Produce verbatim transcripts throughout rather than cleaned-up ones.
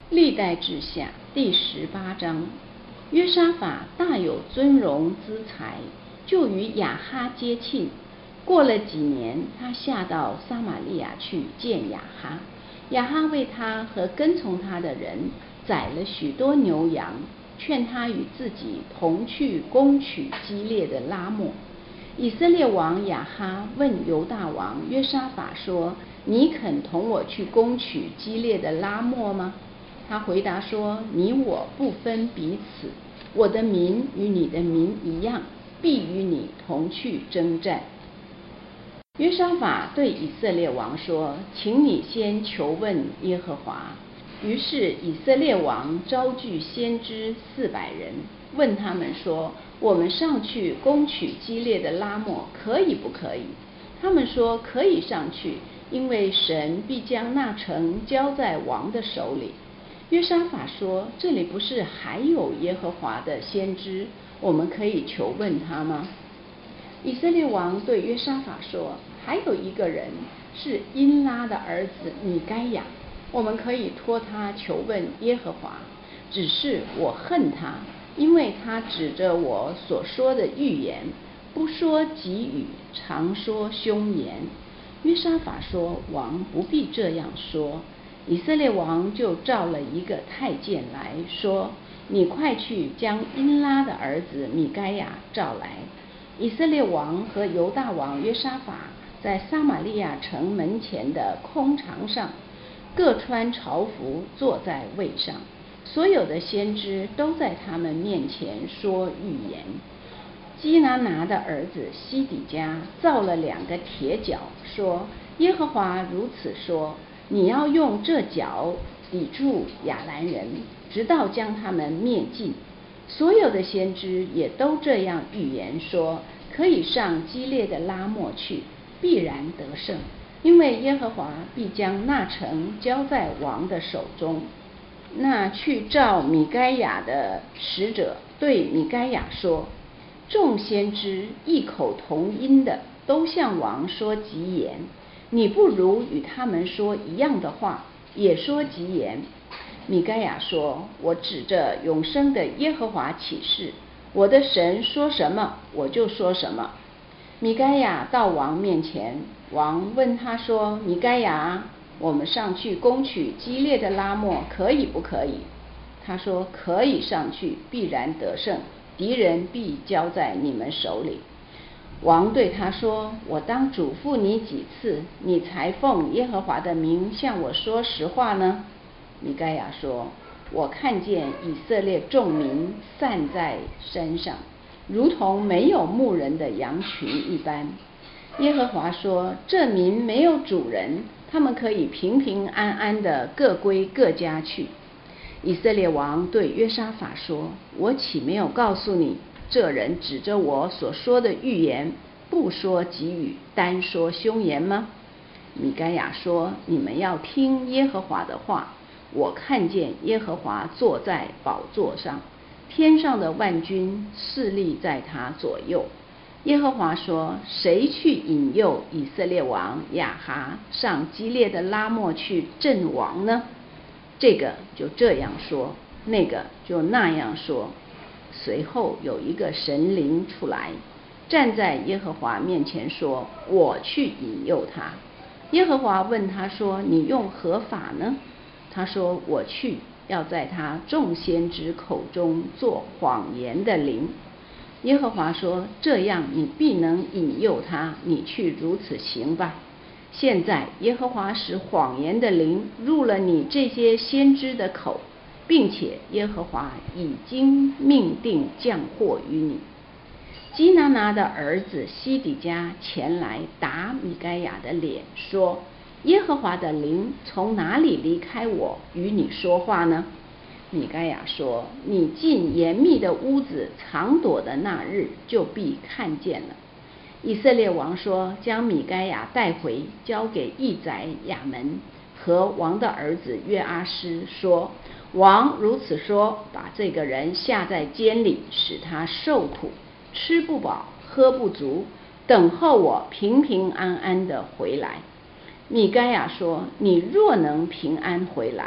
历代志下第十八章，约沙法大有尊荣资财，就与亚哈接亲。过了几年，他下到撒玛利亚去见亚哈。亚哈为他和跟从他的人宰了许多牛羊，劝他与自己同去攻取基列的拉末。以色列王亚哈问犹大王约沙法说：“你肯同我去攻取基列的拉末吗？”他回答说：“你我不分彼此，我的民与你的民一样，必与你同去征战。”约沙法对以色列王说：“请你先求问耶和华。”于是以色列王招聚先知四百人，问他们说：“我们上去攻取基列的拉末，可以不可以？”他们说：“可以上去，因为神必将那城交在王的手里。”约沙法说：“这里不是还有耶和华的先知，我们可以求问他吗？”以色列王对约沙法说：“还有一个人是因拉的儿子米该亚，我们可以托他求问耶和华。只是我恨他，因为他指着我所说的预言，不说吉语，常说凶言。”约沙法说：“王不必这样说。”以色列王就召了一个太监来说：“你快去将因拉的儿子米该亚召来。”以色列王和犹大王约沙法在撒玛利亚城门前的空场上，各穿朝服，坐在位上。所有的先知都在他们面前说预言。基拿拿的儿子西底家造了两个铁角，说：“耶和华如此说，你要用这角抵住亚兰人，直到将他们灭尽。”所有的先知也都这样预言说：“可以上基列的拉末去，必然得胜，因为耶和华必将那城交在王的手中。”那去召米该亚的使者对米该亚说：“众先知异口同音的都向王说吉言，你不如与他们说一样的话，也说吉言。”米该亚说：“我指着永生的耶和华起誓，我的神说什么，我就说什么。”米该亚到王面前，王问他说：“米该亚，我们上去攻取基列的拉末，可以不可以？”他说：“可以上去，必然得胜，敌人必交在你们手里。”王对他说：“我当嘱咐你几次，你才奉耶和华的名向我说实话呢？”米该亚说：“我看见以色列众民散在山上，如同没有牧人的羊群一般。”耶和华说：“这民没有主人，他们可以平平安安的各归各家去。”以色列王对约沙法说：“我岂没有告诉你，这人指着我所说的预言，不说吉语，单说凶言吗？”米该亚说：“你们要听耶和华的话。我看见耶和华坐在宝座上，天上的万军侍立在他左右。”耶和华说：“谁去引诱以色列王亚哈上基列的拉末去阵王呢？”这个就这样说，那个就那样说。随后有一个神灵出来，站在耶和华面前说：“我去引诱他。”耶和华问他说：“你用何法呢？”他说：“我去，要在他众先知口中做谎言的灵。”耶和华说：“这样你必能引诱他，你去如此行吧。现在耶和华使谎言的灵入了你这些先知的口，并且耶和华已经命定降祸于你。”基拿拿的儿子西底家前来打米该亚的脸，说：“耶和华的灵从哪里离开我与你说话呢？”米该亚说：“你进严密的屋子藏躲的那日，就必看见了。”以色列王说：“将米该亚带回，交给义宰亚门和王的儿子约阿施，说：王如此说，把这个人下在监里，使他受苦，吃不饱，喝不足，等候我平平安安的回来。”米该亚说：“你若能平安回来，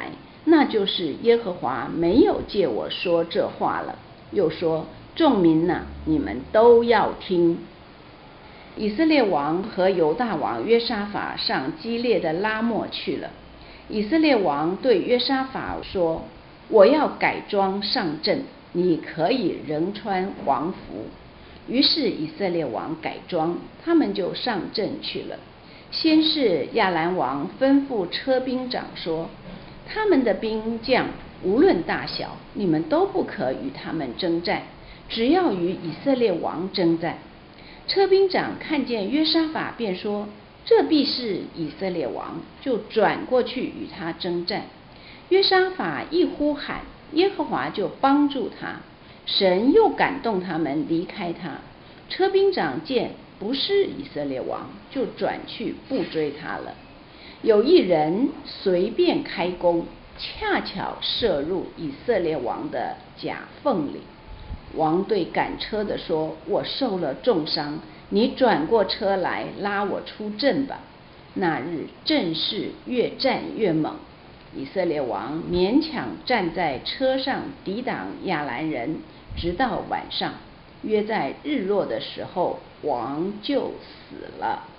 那就是耶和华没有借我说这话了。又说：众民哪，你们都要听。以色列王和犹大王约沙法上基列的拉末去了。以色列王对约沙法说：我要改装上阵，你可以仍穿王服。于是以色列王改装，他们就上阵去了。先是亚兰王吩咐车兵长说：他们的兵将无论大小，你们都不可与他们征战，只要与以色列王征战。车兵长看见约沙法，便说：这必是以色列王，就转过去与他征战。约沙法一呼喊，耶和华就帮助他，神又感动他们离开他。车兵长见不是以色列王，就转去不追他了。有一人随便开弓，恰巧射入以色列王的甲缝里。王对赶车的说：我受了重伤，你转过车来拉我出阵吧。那日阵势越战越猛，以色列王勉强站在车上抵挡亚兰人，直到晚上。约在日落的时候，王就死了。